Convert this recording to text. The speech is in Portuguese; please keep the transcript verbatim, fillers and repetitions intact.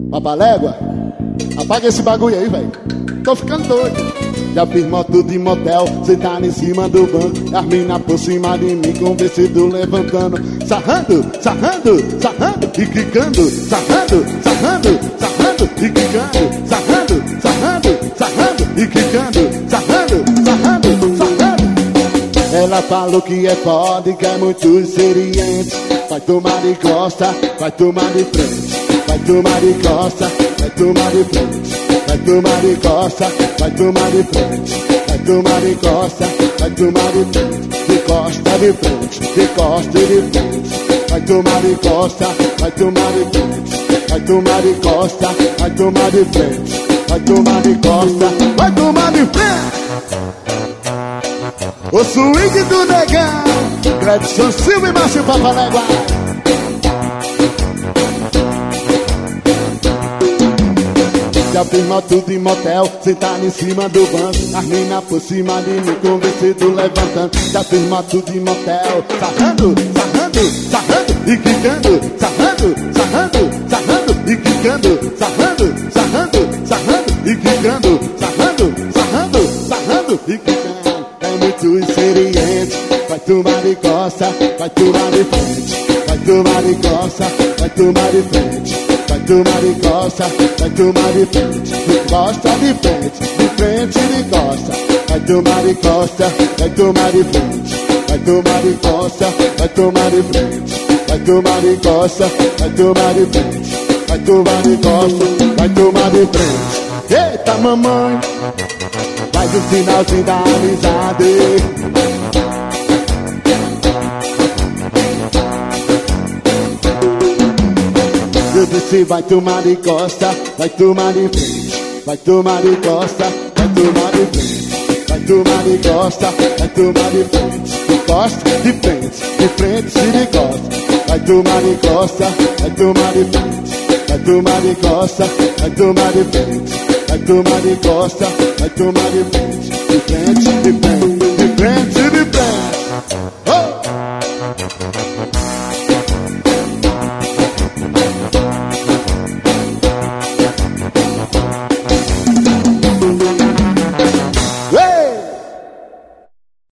Papalégua, apaga esse bagulho aí, velho. Tô ficando doido. Já fiz moto de motel, sentado em cima do banco. As mina por cima de mim com o vestido levantando. Sarrando, sarrando, sarrando e quicando. Sarrando, sarrando, sarrando e quicando. Sarrando, sarrando, sarrando e quicando. Sarrando, sarrando, sarrando. Ela falou que é foda e que é muito experiente. Vai tomar de costa, vai tomar de frente. Vai tomar de costa, vai tomar de frente. Vai tomar de costa, vai tomar de frente. Vai tomar de costa, vai tomar de frente. De costa de frente, de costa e de frente. Vai tomar de costa, vai tomar de frente. Vai tomar de costa, vai tomar de frente. Vai tomar de costa, vai tomar de frente. O swing do negão, Gretson Silva e Márcio Papalégua. Já fiz moto de motel, sentado em cima do banco. As mina por cima de mim com o vestido levantando. Já fiz moto de motel, sarrando, sarrando, sarrando e quicando. Sarrando, sarrando, sarrando e quicando. Sarrando, sarrando, sarrando e quicando. Sarrando, sarrando, sarrando e quicando. É muito experiente. Vai tomar de costa, vai tomar de frente. Vai tomar de costa, vai tomar de frente. Vai tomar de costa, vai tomar de frente. De costa de frente, de frente de costa. Vai tomar de costa, vai tomar de frente. Vai tomar de costa, vai tomar de frente. Vai tomar de costa, vai tomar de frente. Vai tomar de costa, vai tomar de frente. Eita mamãe, faz o sinalzinho da amizade. Eu disse vai tomar de costa, vai tomar de frente. Vai tomar de costa, vai tomar de frente. Vai tomar de costa, vai tomar de frente. De costa, de frente, de frente e de costa. Vai tomar de costa, vai tomar de frente. Vai tomar de costa, vai tomar de frente. Vai tomar de costa, vai tomar de frente. De frente, de frente, de frente.